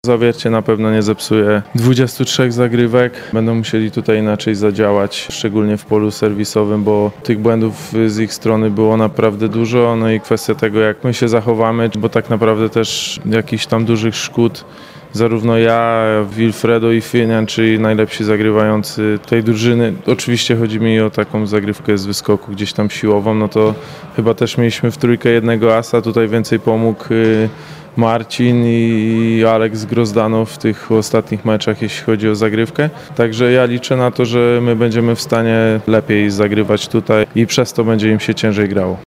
Zawiercie na pewno nie zepsuje 23 zagrywek. Będą musieli tutaj inaczej zadziałać, szczególnie w polu serwisowym, bo tych błędów z ich strony było naprawdę dużo. No i kwestia tego, jak my się zachowamy, bo tak naprawdę też jakichś tam dużych szkód zarówno ja, Wilfredo i Finian, czyli najlepsi zagrywający tej drużyny. Oczywiście chodzi mi o taką zagrywkę z wyskoku gdzieś tam siłową, no to chyba też mieliśmy w trójkę jednego asa, tutaj więcej pomógł Marcin i Aleks Grozdanow w tych ostatnich meczach, jeśli chodzi o zagrywkę. Także ja liczę na to, że my będziemy w stanie lepiej zagrywać tutaj i przez to będzie im się ciężej grało.